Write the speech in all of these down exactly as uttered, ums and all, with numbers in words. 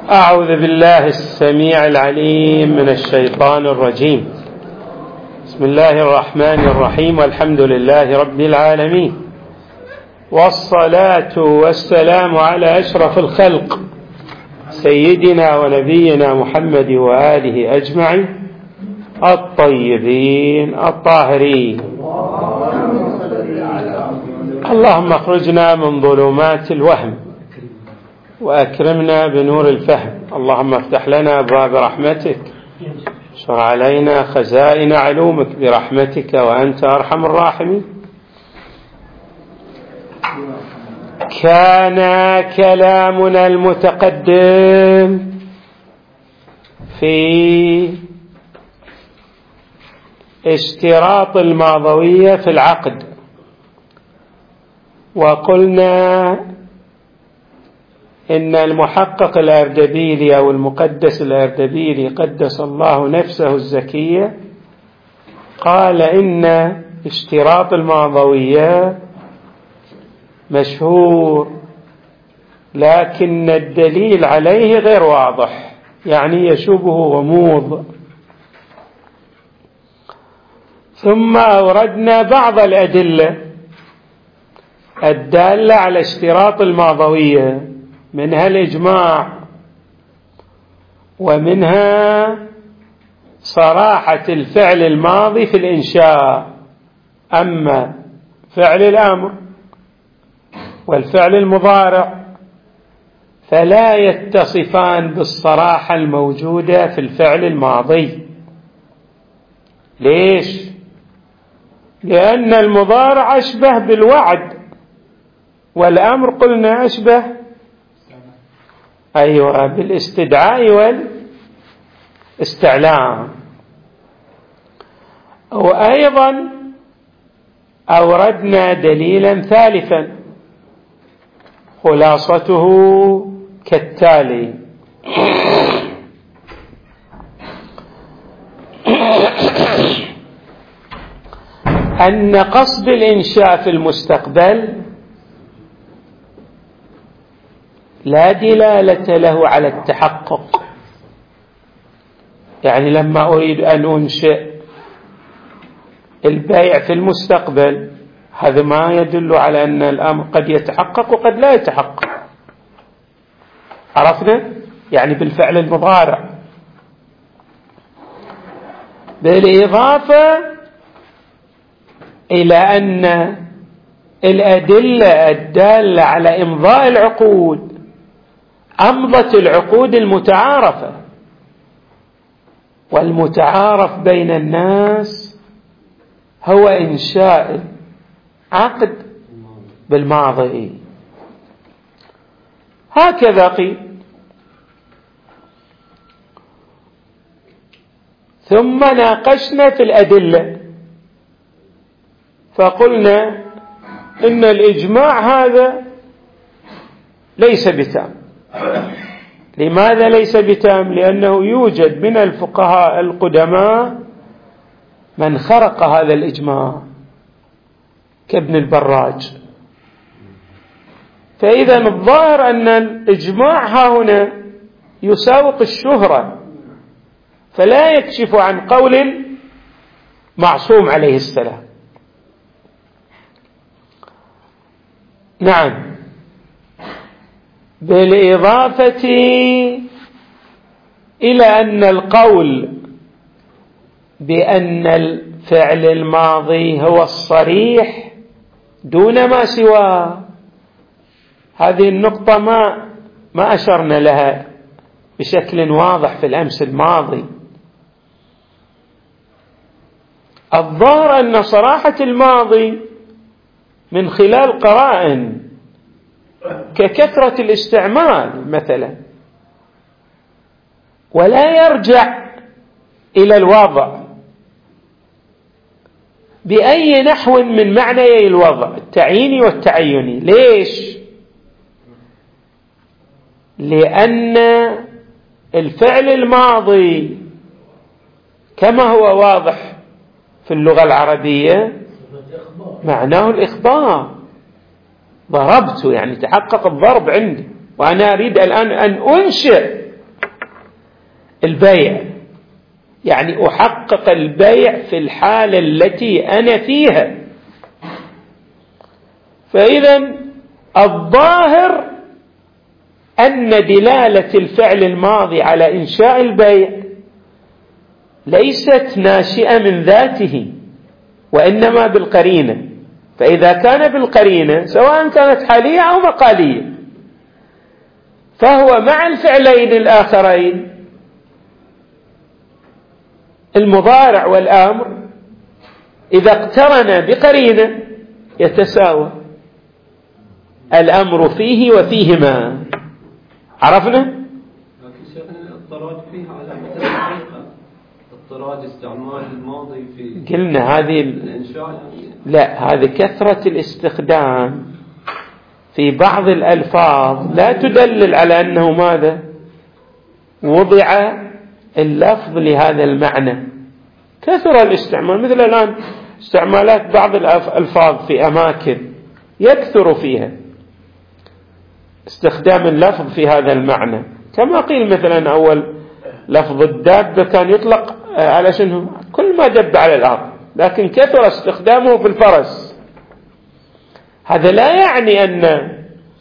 أعوذ بالله السميع العليم من الشيطان الرجيم. بسم الله الرحمن الرحيم، والحمد لله رب العالمين، والصلاة والسلام على أشرف الخلق سيدنا ونبينا محمد وآله أجمعين الطيبين الطاهرين. اللهم اخرجنا من ظلمات الوهم وأكرمنا بنور الفهم. اللهم افتح لنا أبواب رحمتك، اشر علينا خزائن علومك برحمتك وأنت أرحم الراحمين. كان كلامنا المتقدم في اشتراط الماضوية في العقد، وقلنا إن المحقق الأردبيلي أو المقدس الأردبيلي قدس الله نفسه الزكية قال إن اشتراط الماضوية مشهور، لكن الدليل عليه غير واضح، يعني يشوبه غموض. ثم أوردنا بعض الأدلة الدالة على اشتراط الماضوية، منها الإجماع، ومنها صراحة الفعل الماضي في الإنشاء. أما فعل الأمر والفعل المضارع فلا يتصفان بالصراحة الموجودة في الفعل الماضي. ليش؟ لأن المضارع أشبه بالوعد، والأمر قلنا أشبه أيوة بالاستدعاء والاستعلام. وأيضا أوردنا دليلا ثالثا خلاصته كالتالي: أن قصد الإنشاء في المستقبل لا دلالة له على التحقق. يعني لما أريد أن أنشئ البيع في المستقبل، هذا ما يدل على أن الأمر قد يتحقق وقد لا يتحقق. عرفنا؟ يعني بالفعل المضارع. بالإضافة إلى أن الأدلة الدالة على إمضاء العقود أمضت العقود المتعارفة، والمتعارف بين الناس هو إنشاء عقد بالماضي. هكذا قيل. ثم ناقشنا في الأدلة فقلنا إن الإجماع هذا ليس بتام. لماذا ليس بتام؟ لأنه يوجد من الفقهاء القدماء من خرق هذا الإجماع كابن البراج. فإذا الظاهر أن الإجماع ها هنا يساوق الشهرة، فلا يكشف عن قول معصوم عليه السلام. نعم. بالإضافة إلى أن القول بأن الفعل الماضي هو الصريح دون ما سواه، هذه النقطة ما ما أشرنا لها بشكل واضح في الأمس الماضي. الظاهر أن صراحة الماضي من خلال قرائن ككثرة الاستعمال مثلا، ولا يرجع إلى الوضع بأي نحو من معنيي الوضع التعييني والتعيني. ليش؟ لأن الفعل الماضي كما هو واضح في اللغة العربية معناه الإخبار. ضربت يعني تحقق الضرب عندي، وأنا أريد الآن أن أنشئ البيع، يعني أحقق البيع في الحالة التي أنا فيها. فإذا الظاهر أن دلالة الفعل الماضي على إنشاء البيع ليست ناشئة من ذاته، وإنما بالقرينة. فإذا كان بالقرينة سواء كانت حالية أو مقالية، فهو مع الفعلين الآخرين المضارع والأمر إذا اقترن بقرينة يتساوى الأمر فيه وفيهما. عرفنا؟ لكن شيخنا الاضطراد فيها على مثل الحقيقة، اضطراد استعمال الماضي في قلنا هذه الإنشاء يعني. لا، هذه كثرة الاستخدام في بعض الألفاظ لا تدلل على أنه ماذا وضع اللفظ لهذا المعنى. كثر الاستعمال، مثل الآن استعمالات بعض الألفاظ في أماكن يكثر فيها استخدام اللفظ في هذا المعنى، كما قيل مثلا أول لفظ الدابة كان يطلق على شنو؟ كل ما دب على الأرض، لكن كثر استخدامه في الفرس. هذا لا يعني أن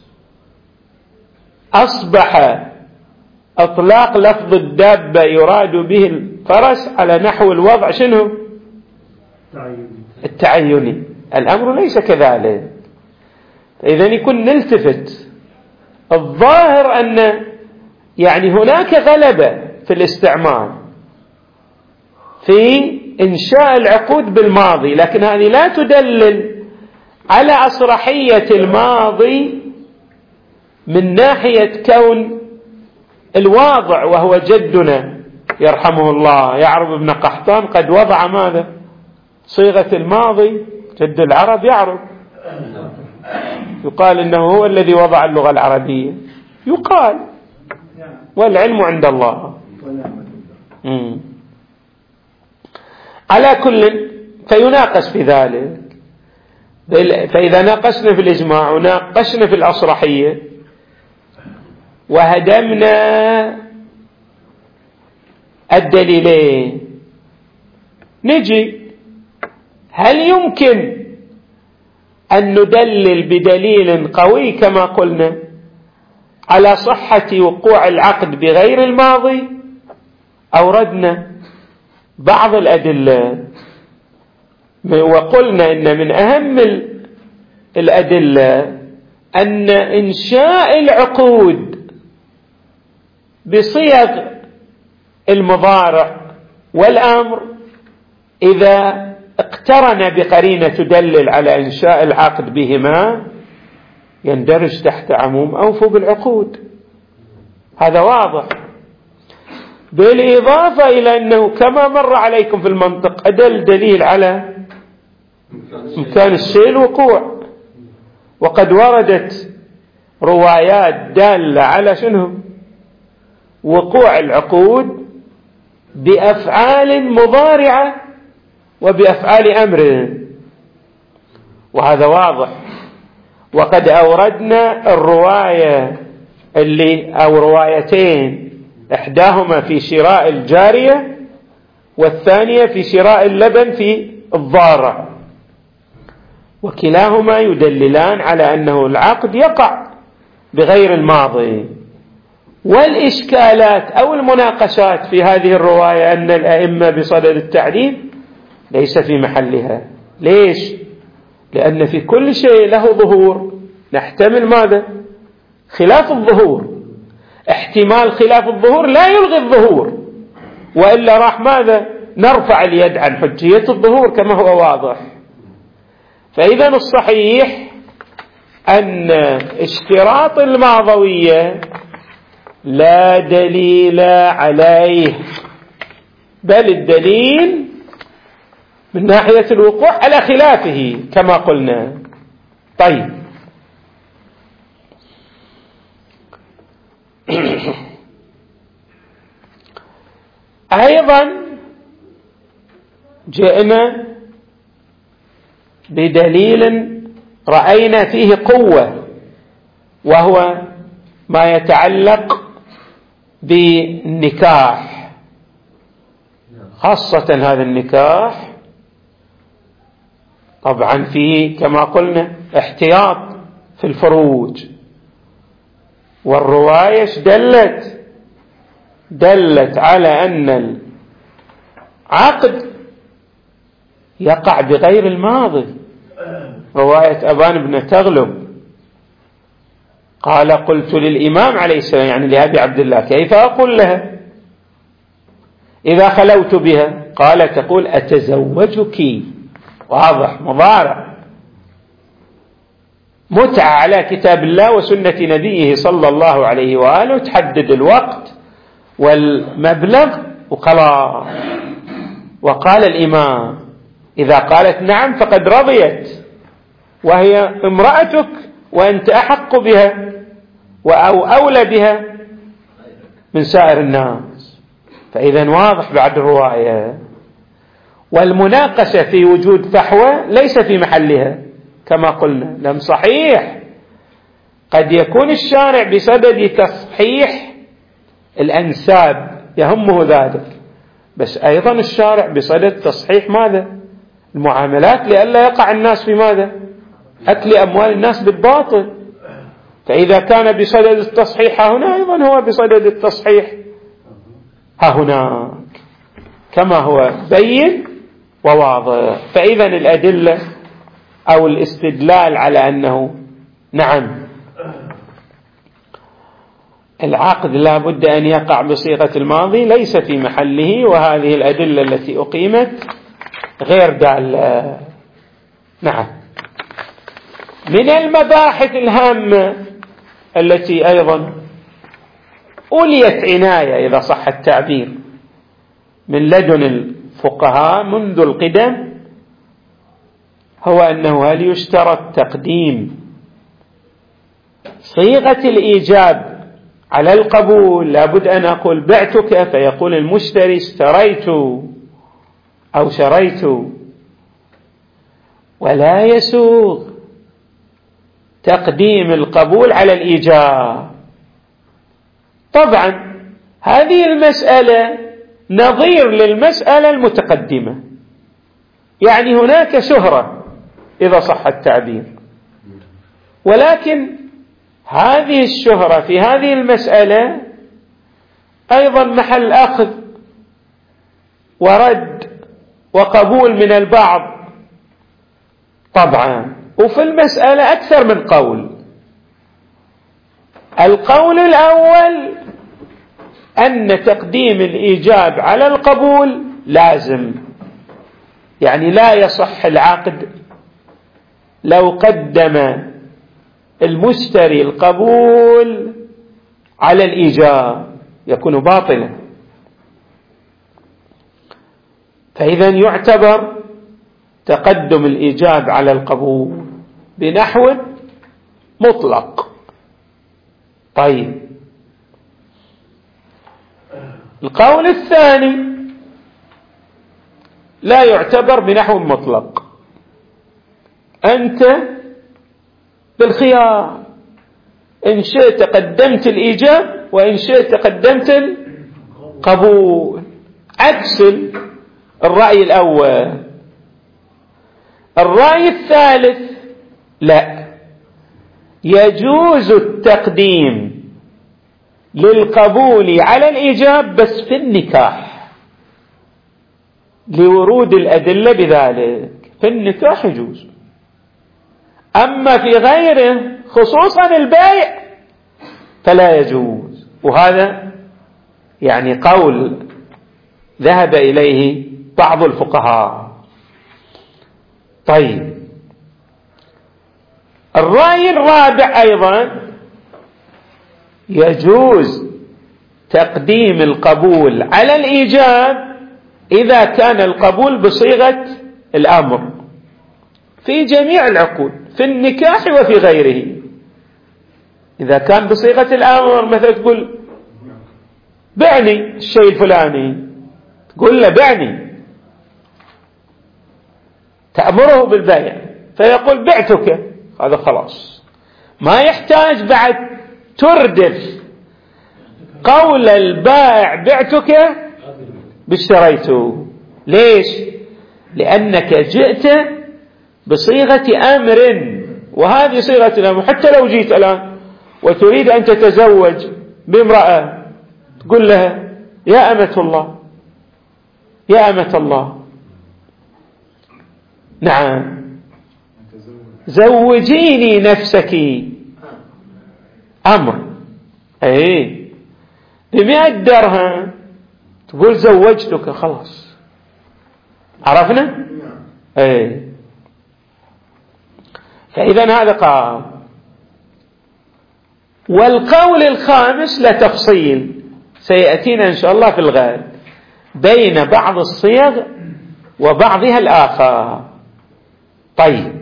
أصبح أطلاق لفظ الدابة يراد به الفرس على نحو الوضع شنو؟ التعيني. الأمر ليس كذلك. إذا يكون نلتفت. الظاهر أن يعني هناك غلبة في الاستعمال في إنشاء العقود بالماضي، لكن هذه لا تدلل على أصرحية الماضي من ناحية كون الواضع وهو جدنا يرحمه الله يعرب بن قحطان قد وضع ماذا؟ صيغة الماضي. جد العرب يعرب، يقال إنه هو الذي وضع اللغة العربية، يقال، والعلم عند الله. مم. على كل فيناقش في ذلك. فإذا ناقشنا في الإجماع وناقشنا في الأصرحية وهدمنا الدليلين، نجي هل يمكن أن ندلل بدليل قوي كما قلنا على صحة وقوع العقد بغير الماضي؟ أوردنا بعض الأدلة وقلنا إن من أهم الأدلة أن إنشاء العقود بصيغ المضارع والأمر إذا اقترن بقرينة تدلل على إنشاء العقد بهما يندرج تحت عموم أوفوا بالعقود. هذا واضح. بالإضافة إلى أنه كما مر عليكم في المنطق أدل دليل على إمكان الشيء الوقوع، وقد وردت روايات دالة على شنو؟ وقوع العقود بأفعال مضارعة وبأفعال أمر، وهذا واضح. وقد أوردنا الرواية اللي أو روايتين، إحداهما في شراء الجارية والثانية في شراء اللبن في الضارع، وكلاهما يدللان على أنه العقد يقع بغير الماضي. والإشكالات أو المناقشات في هذه الرواية أن الأئمة بصدد التعليم ليس في محلها. ليش؟ لأن في كل شيء له ظهور نحتمل ماذا؟ خلاف الظهور. احتمال خلاف الظهور لا يلغي الظهور، وإلا راح ماذا؟ نرفع اليد عن حجية الظهور كما هو واضح. فإذا الصحيح أن اشتراط الماضوية لا دليل عليه، بل الدليل من ناحية الوقوع على خلافه كما قلنا. طيب، أيضا جئنا بدليل رأينا فيه قوة، وهو ما يتعلق بالنكاح. خاصة هذا النكاح طبعا فيه كما قلنا احتياط في الفروج، والرواية دلت دلت على أن العقد يقع بغير الماضي. رواية أبان بن تغلب قال قلت للإمام عليه السلام يعني لأبي عبد الله كيف أقول لها إذا خلوت بها؟ قال تقول أتزوجك، واضح مضارع، متعة على كتاب الله وسنة نبيه صلى الله عليه وآله، تحدد الوقت والمبلغ وخلاص. وقال الإمام إذا قالت نعم فقد رضيت وهي امرأتك وأنت أحق بها أو أولى بها من سائر الناس. فإذا واضح بعد الرواية. والمناقشة في وجود فحوى ليس في محلها كما قلنا. لم صحيح قد يكون الشارع بصدد تصحيح الأنساب يهمه ذلك، بس أيضا الشارع بصدد تصحيح ماذا؟ المعاملات، لئلا يقع الناس في ماذا؟ أكل أموال الناس بالباطل. فإذا كان بصدد التصحيح هنا أيضا هو بصدد التصحيح ها هناك كما هو بين وواضح. فإذا الأدلة أو الاستدلال على أنه نعم العقد لا بد أن يقع بصيغة الماضي ليس في محله، وهذه الأدلة التي أقيمت غير دالة. نعم. من المباحث الهامة التي أيضا أوليت عناية إذا صح التعبير من لدن الفقهاء منذ القدم هو أنه هل يشترط تقديم صيغة الإيجاب على القبول؟ لابد أن أقول بعتك فيقول المشتري اشتريت أو شريت، ولا يسوغ تقديم القبول على الإيجاب. طبعا هذه المسألة نظير للمسألة المتقدمة، يعني هناك شهرة إذا صح التعبير، ولكن هذه الشهرة في هذه المسألة أيضا محل أخذ ورد وقبول من البعض طبعا. وفي المسألة أكثر من قول. القول الأول أن تقديم الإيجاب على القبول لازم، يعني لا يصح العقد لو قدم المشتري القبول على الإيجاب، يكون باطلا. فإذا يعتبر تقدم الإيجاب على القبول بنحو مطلق. طيب القول الثاني لا يعتبر بنحو مطلق، أنت بالخيار، إن شئت قدمت الإيجاب وإن شئت قدمت القبول، عكس الرأي الأول. الرأي الثالث لا، يجوز التقديم للقبول على الإيجاب بس في النكاح، لورود الأدلة بذلك. في النكاح يجوز، أما في غيره خصوصا البيع فلا يجوز. وهذا يعني قول ذهب إليه بعض الفقهاء. طيب الرأي الرابع أيضا يجوز تقديم القبول على الإيجاب إذا كان القبول بصيغة الأمر في جميع العقود، في النكاح وفي غيره. إذا كان بصيغة الأمر مثلا تقول بعني الشيء الفلاني، تقول له بعني، تأمره بالبيع فيقول بعتك، هذا خلاص، ما يحتاج بعد تردف قول البائع بعتك باشتريته. ليش؟ لأنك جئت بصيغة أمر، وهذه صيغة الأمر. حتى لو جيت الآن وتريد أن تتزوج بامرأة تقول لها يا أمة الله، يا أمة الله، نعم زوجيني نفسك، أمر، أي بمئة درهم تقول زوجتك، خلاص عرفنا؟ أي. فإذا هذا قال. والقول الخامس لا تفصيل سيأتينا إن شاء الله في الغد بين بعض الصيغ وبعضها الآخر. طيب،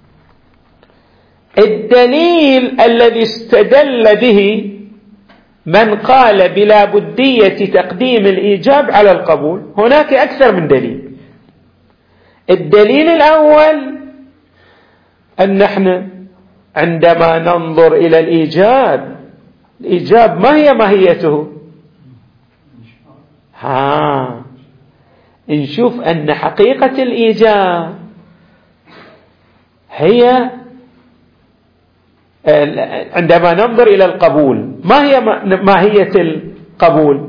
الدليل الذي استدل به من قال بلا بدية تقديم الإيجاب على القبول، هناك أكثر من دليل. الدليل الأول أن نحن عندما ننظر إلى الإيجاب، الإيجاب ما هي ماهيته؟ ها نشوف أن حقيقة الإيجاب هي عندما ننظر إلى القبول، ما هي ماهية القبول؟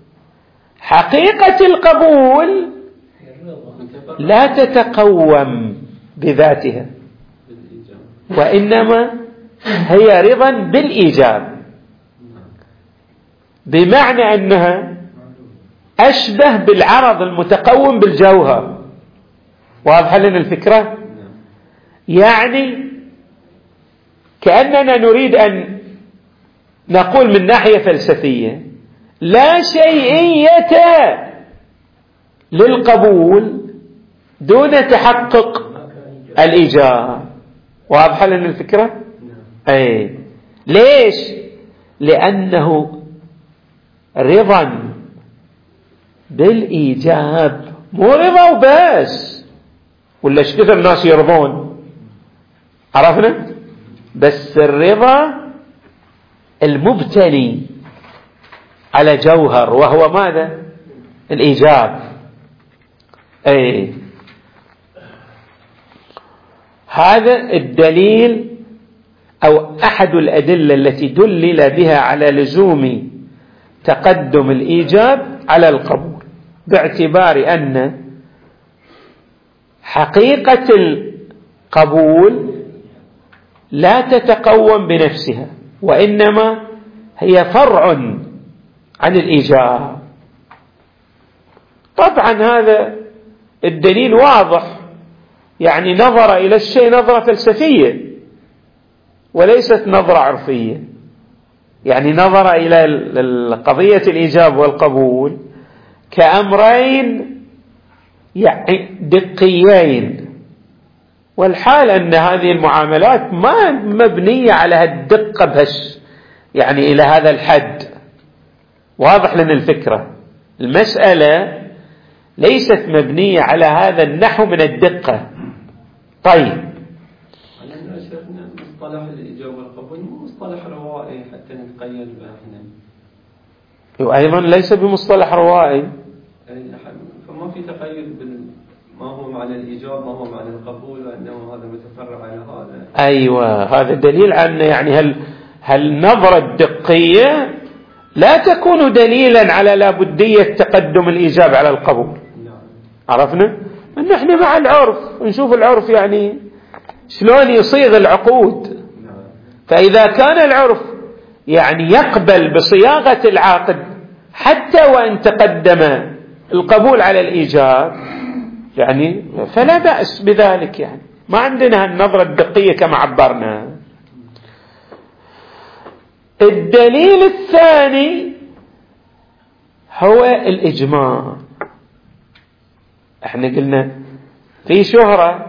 حقيقة القبول لا تتقوم بذاتها، وإنما هي رضا بالإيجاب، بمعنى أنها أشبه بالعرض المتقوم بالجوهر. واضحة لنا الفكرة؟ يعني كأننا نريد أن نقول من ناحية فلسفية لا شيئية للقبول دون تحقق الإيجاب. واضحة لنا الفكرة؟ أي. ليش؟ لأنه رضا بالإيجاب، مو رضا وبس، ولا ايش كثر الناس يرضون، عرفنا؟ بس الرضا المبتلي على جوهر، وهو ماذا؟ الإيجاب. أي. هذا الدليل أو أحد الأدلة التي دلل بها على لزوم تقدم الإيجاب على القبول، باعتبار أن حقيقة القبول لا تتقوم بنفسها، وإنما هي فرع عن الإيجاب. طبعا هذا الدليل واضح، يعني نظر إلى الشيء نظرة فلسفية وليست نظرة عرفية، يعني نظر إلى قضية الإيجاب والقبول كأمرين يعني دقيين، والحال أن هذه المعاملات ما مبنية على الدقة بهش يعني إلى هذا الحد. واضح لنا الفكرة؟ المسألة ليست مبنية على هذا النحو من الدقة. طيب، مصطلح الإيجاب والقبول مو مصطلح روائي حتى نتقيد به احنا، وأيضا ليس بمصطلح روائي، فما في تقيد بال ما هو معنى الإيجاب ما هو معنى القبول، وأنه هذا متفرع على هذا. أيوة، هذا دليل عن يعني هل هالنظرة الدقية لا تكون دليلا على لابدية تقدم الإيجاب على القبول. نعم. عرفنا؟ أن احنا مع العرف نشوف العرف يعني شلون يصيغ العقود. نعم. فإذا كان العرف يعني يقبل بصياغة العقد حتى وإن تقدم القبول على الإيجاب يعني فلا بأس بذلك، يعني ما عندنا النظرة الدقية كما عبرنا. الدليل الثاني هو الإجماع. احنا قلنا في شهرة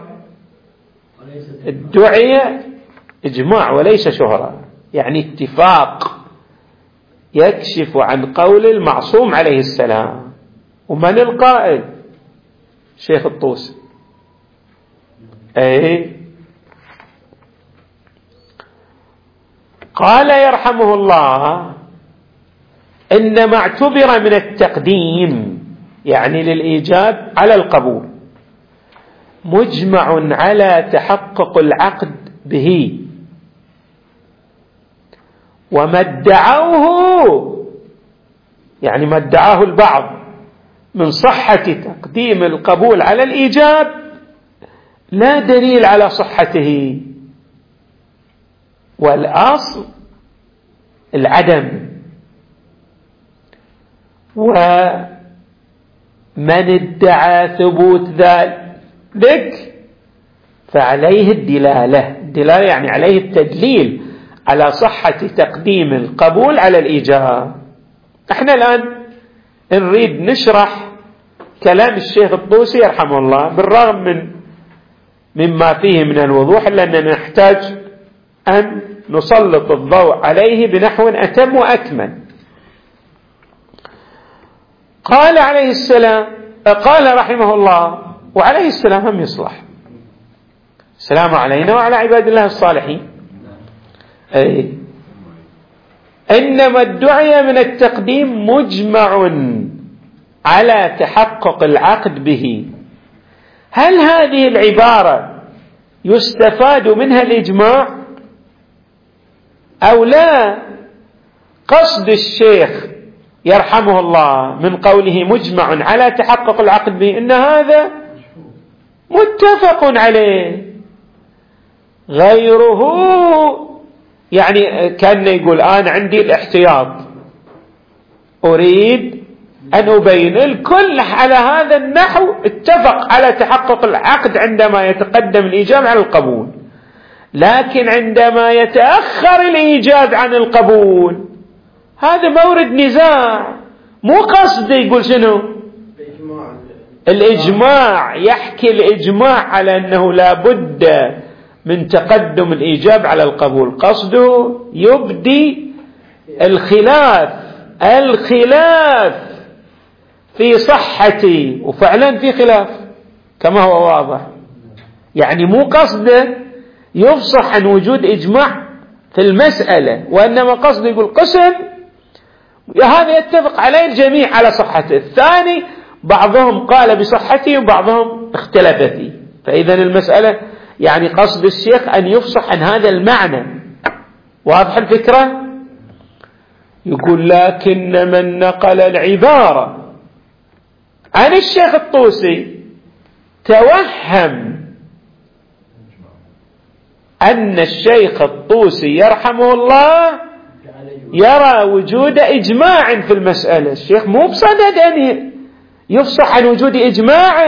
الدعية إجماع وليس شهرة، يعني اتفاق يكشف عن قول المعصوم عليه السلام. ومن القائل؟ شيخ الطوسي. أي قال يرحمه الله إنما اعتبر من التقديم، يعني للإيجاب على القبول، مجمع على تحقق العقد به، وما ادعوه يعني ما ادعاه البعض من صحة تقديم القبول على الإيجاب لا دليل على صحته، والأصل العدم. ومن ادعى ثبوت ذلك فعليه الدلالة، الدلالة يعني عليه التدليل على صحة تقديم القبول على الإيجاب. احنا الآن نريد نشرح كلام الشيخ الطوسي يرحمه الله، بالرغم من مما فيه من الوضوح، إلا أننا نحتاج أن نسلط الضوء عليه بنحو أتم وأكمل. قال عليه السلام، قال رحمه الله وعليه السلام هم يصلح، السلام علينا وعلى عباد الله الصالحين. أي إنما الدعية من التقديم مجمع على تحقق العقد به. هل هذه العبارة يستفاد منها الإجماع أو لا؟ قصد الشيخ يرحمه الله من قوله مجمع على تحقق العقد به إن هذا متفق عليه، غيره يعني كان يقول أنا عندي الاحتياط، أريد أن أبين الكل على هذا النحو اتفق على تحقق العقد عندما يتقدم الإيجاب على القبول، لكن عندما يتأخر الإيجاب عن القبول هذا مورد نزاع. مو قصد يقول شنو الإجماع، يحكي الإجماع على أنه لا بد من تقدم الإيجاب على القبول، قصده يبدي الخلاف الخلاف في صحتي، وفعلا في خلاف كما هو واضح، يعني مو قصده يفصح عن وجود إجماع في المسألة، وإنما قصده يقول قسم هذا يتفق عليه الجميع على صحته، الثاني بعضهم قال بصحته وبعضهم اختلف فيه. فإذا المسألة يعني قصد الشيخ أن يفصح عن هذا المعنى. واضح الفكرة؟ يقول لكن من نقل العبارة عن الشيخ الطوسي توهم أن الشيخ الطوسي يرحمه الله يرى وجود إجماع في المسألة. الشيخ مو بصدد أن يفصح عن وجود إجماع،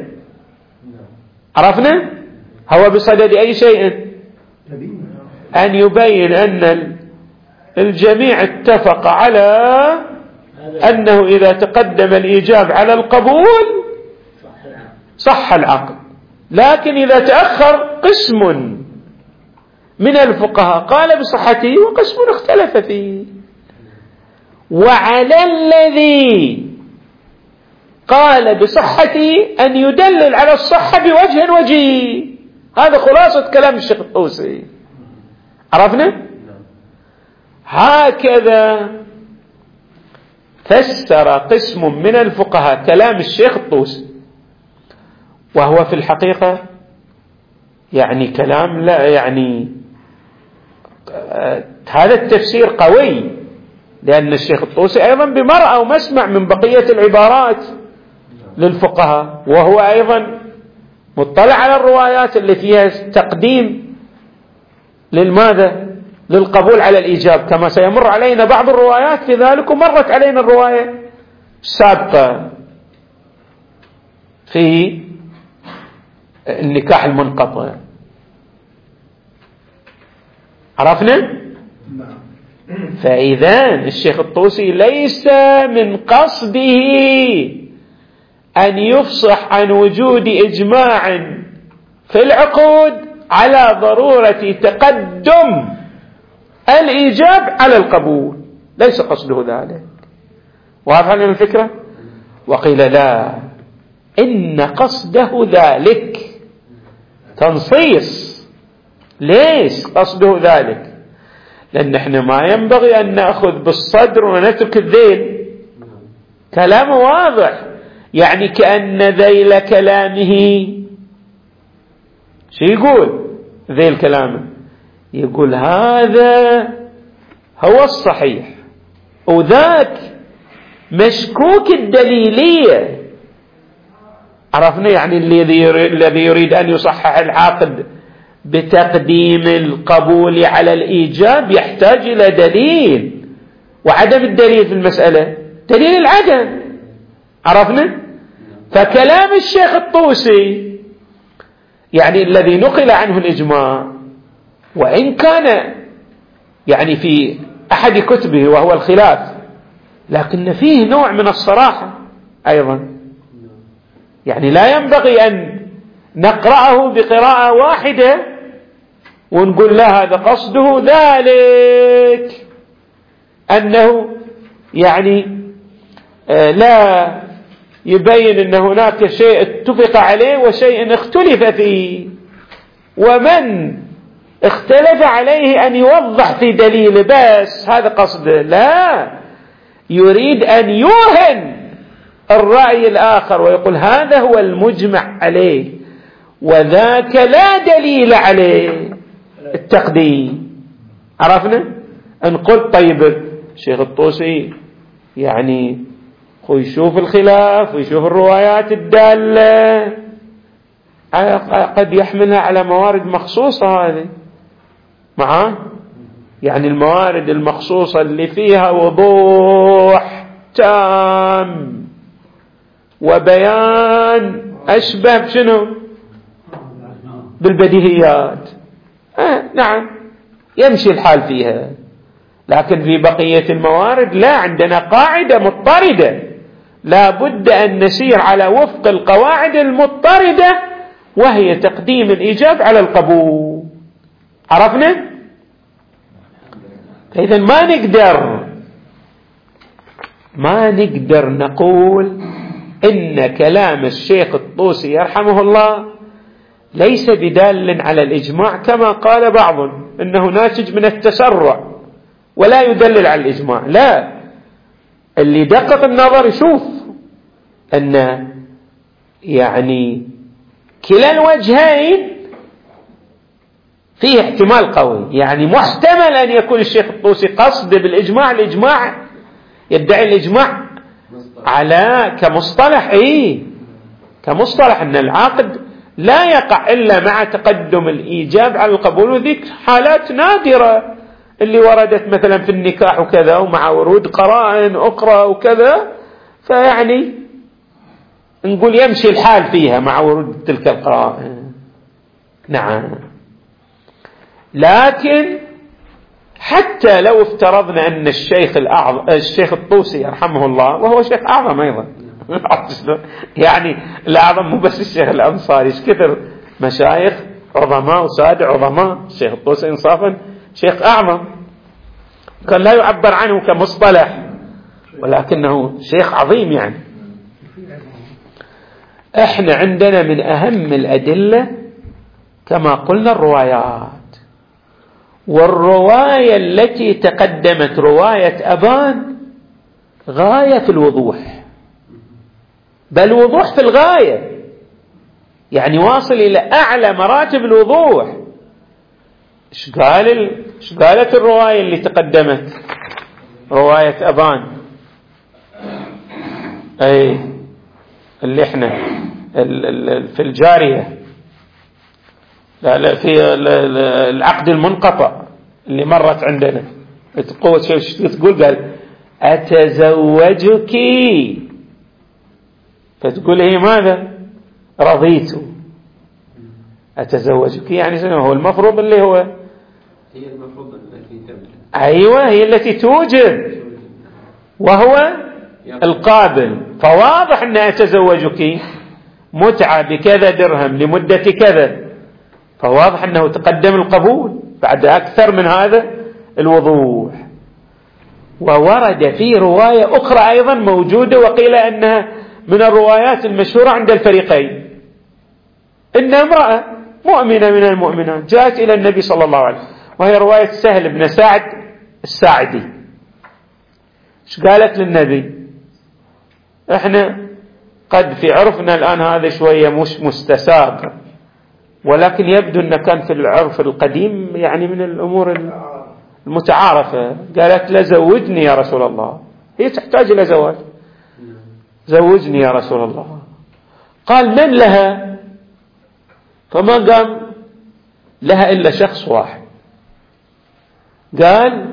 عرفنا؟ هو بصدد أي شيء أن يبين أن الجميع اتفق على أنه إذا تقدم الإيجاب على القبول صح العقد، لكن إذا تأخر قسم من الفقهاء قال بصحته وقسم اختلف فيه، وعلى الذي قال بصحته أن يدلل على الصحة بوجه وجيه. هذا خلاصة كلام الشيخ الطوسي، عرفنا؟ هكذا فسر قسم من الفقهاء كلام الشيخ الطوسي، وهو في الحقيقة يعني كلام لا يعني هذا التفسير قوي، لأن الشيخ الطوسي أيضا بمرأة ومسمع من بقية العبارات للفقهاء، وهو أيضا مطلع على الروايات اللي فيها تقديم للماذا للقبول على الإيجاب، كما سيمر علينا بعض الروايات في ذلك، ومرت علينا الرواية السابقة في النكاح المنقطع. عرفنا؟ فإذا الشيخ الطوسي ليس من قصده أن يفصح عن وجود إجماع في العقود على ضرورة تقدم الإيجاب على القبول، ليس قصده ذلك. واضح لنا الفكرة؟ وقيل لا، إن قصده ذلك تنصيص. ليش قصده ذلك؟ لأن احنا ما ينبغي أن نأخذ بالصدر ونترك الذيل، كلامه واضح، يعني كأن ذيل كلامه شو يقول؟ ذيل كلامه يقول هذا هو الصحيح وذاك مشكوك الدليلية. عرفنا يعني الذي يريد أن يصحح العقد بتقديم القبول على الإيجاب يحتاج إلى دليل، وعدم الدليل في المسألة دليل العدم. عرفنا؟ فكلام الشيخ الطوسي يعني الذي نقل عنه الإجماع، وإن كان يعني في أحد كتبه وهو الخلاف، لكن فيه نوع من الصراحة أيضا. يعني لا ينبغي أن نقرأه بقراءة واحدة ونقول لا هذا قصده ذلك، أنه يعني لا يبين أن هناك شيء اتفق عليه وشيء اختلف فيه، ومن اختلف عليه أن يوضح في دليل بس هذا قصده. لا، يريد أن يوهن الرأي الآخر ويقول هذا هو المجمع عليه وذاك لا دليل عليه التقديم. عرفنا؟ نقول طيب الشيخ الطوسي يعني هو يشوف الخلاف ويشوف الروايات الدالة، قد يحملها على موارد مخصوصة هذه معاه، يعني الموارد المخصوصة اللي فيها وضوح تام وبيان أشبه بشنو؟ بالبديهيات. آه نعم يمشي الحال فيها، لكن في بقية الموارد لا، عندنا قاعدة مضطردة لا بد أن نسير على وفق القواعد المضطردة، وهي تقديم الإيجاب على القبول. عرفنا؟ إذن ما نقدر ما نقدر نقول إن كلام الشيخ الطوسي يرحمه الله ليس بدال على الإجماع كما قال بعضهم إنه ناتج من التسرع ولا يدلل على الإجماع. لا، اللي دقق النظر يشوف أن يعني كلا الوجهين فيه احتمال قوي، يعني محتمل أن يكون الشيخ الطوسي قصد بالإجماع الإجماع يدعي الإجماع على كمصطلح إيه كمصطلح أن العقد لا يقع إلا مع تقدم الإيجاب على القبول، وذيك حالات نادرة اللي وردت مثلا في النكاح وكذا ومع ورود قرائن أخرى وكذا، فيعني نقول يمشي الحال فيها مع ورود تلك القرائن. نعم، لكن حتى لو افترضنا أن الشيخ الأعظم الشيخ الطوسي يرحمه الله، وهو شيخ أعظم أيضا يعني الأعظم مو بس الشيخ الأنصاري، ايش كثر مشايخ عظماء وسادة عظماء، الشيخ الطوسي إنصافا شيخ أعظم كان لا يعبر عنه كمصطلح، ولكنه شيخ عظيم. يعني احنا عندنا من أهم الأدلة كما قلنا الروايات، والرواية التي تقدمت رواية أبان غاية في الوضوح، بل وضوح في الغاية، يعني واصل إلى أعلى مراتب الوضوح. إيش قال ال... إيش قالت الرواية اللي تقدمت رواية أبان؟ أي اللي إحنا ال... ال... في الجارية، لا لا في العقد المنقطع اللي مرت عندنا تقول شو تقول؟ قال أتزوجك، فتقول هي ماذا؟ رضيت. أتزوجك يعني شنو هو المفروض؟ اللي هو هي المفروض التي تبدأ، أيوة هي التي توجب، وهو القابل. فواضح أن أتزوجك متعة بكذا درهم لمدة كذا، فواضح أنه تقدم القبول بعد أكثر من هذا الوضوح. وورد في رواية أخرى أيضا موجودة وقيل أنها من الروايات المشهورة عند الفريقين، إن امرأة مؤمنة من المؤمنات جاءت إلى النبي صلى الله عليه وسلم، وهي رواية سهل بن سعد الساعدي. ايش قالت للنبي؟ احنا قد في عرفنا الآن هذا شوية مش مستساغ، ولكن يبدو أنه كان في العرف القديم يعني من الأمور المتعارفة. قالت له زوجني يا رسول الله، هي تحتاج إلى زواج، زوجني يا رسول الله. قال من لها؟ فما قام لها إلا شخص واحد، قال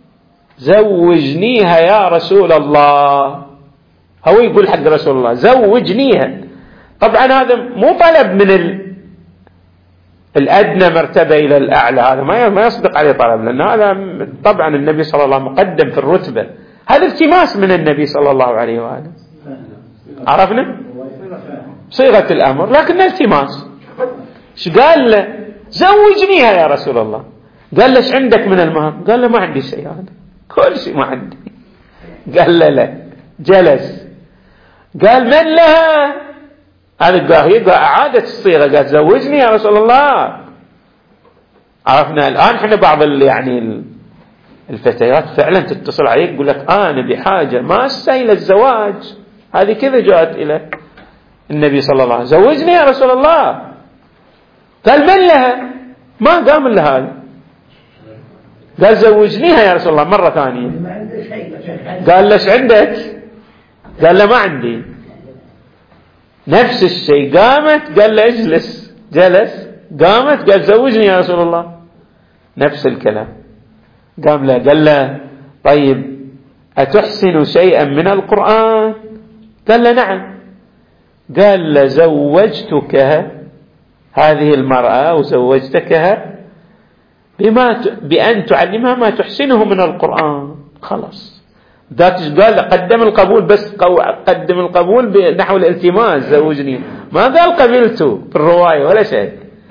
زوجنيها يا رسول الله. هو يقول حق رسول الله زوجنيها. طبعا هذا مو طلب من ال... الأدنى مرتبة إلى الأعلى، هذا ما ما يصدق عليه طلب، لأن هذا طبعا النبي صلى الله عليه وسلم مقدم في الرتبة، هذا التماس من النبي صلى الله عليه وآله. عرفنا صيغة الأمر لكن التماس. ايش قال له؟ زوجنيها يا رسول الله. قال له ايش عندك من المهر؟ قال له ما عندي شيء، هذا كل شيء ما عندي. قال له لا. جلس. قال من لها؟ هذا هي أعادت الصيغة، قال زوجني يا رسول الله. عرفنا الآن احنا بعض يعني الفتيات فعلا تتصل عليك يقول لك أنا بحاجة ما أستاهل الزواج، هذه كذا جاءت إلى النبي صلى الله عليه وسلم زوجني يا رسول الله. قال من لها؟ ما قام لها هذا، قال زوجنيها يا رسول الله مرة ثانية. قال ليش عندك؟ قال له ما عندي. نفس الشيء، قامت قال له اجلس، جلس، قامت قال زوجني يا رسول الله، نفس الكلام. قام له قال له طيب أتحسن شيئا من القرآن؟ قال له نعم. قال له زوجتكها هذه المرأة وزوجتكها بما ت... بأن تعلمها ما تحسنه من القرآن. خلاص ذات قال قدم القبول، بس قدم القبول بنحو الالتماس زوجني، ما قال قبلته في الرواية ولا شيء.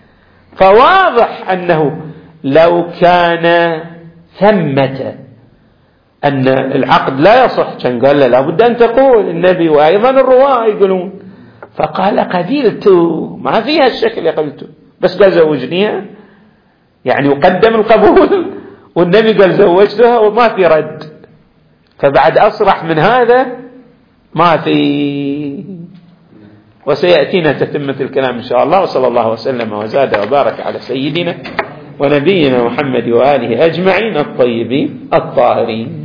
فواضح أنه لو كان ثمة أن العقد لا يصح كان قال له لابد أن تقول النبي وأيضا الرواة يقولون، فقال قبلته ما فيها الشكل قبلته، بس قال زوجنيها يعني وقدم القبول والنبي قال زوجتها وما في رد. فبعد أصرح من هذا ما في. وسيأتينا تتمة الكلام إن شاء الله. وصلى الله وسلم وزاد وبارك على سيدنا ونبينا محمد وآله أجمعين الطيبين الطاهرين.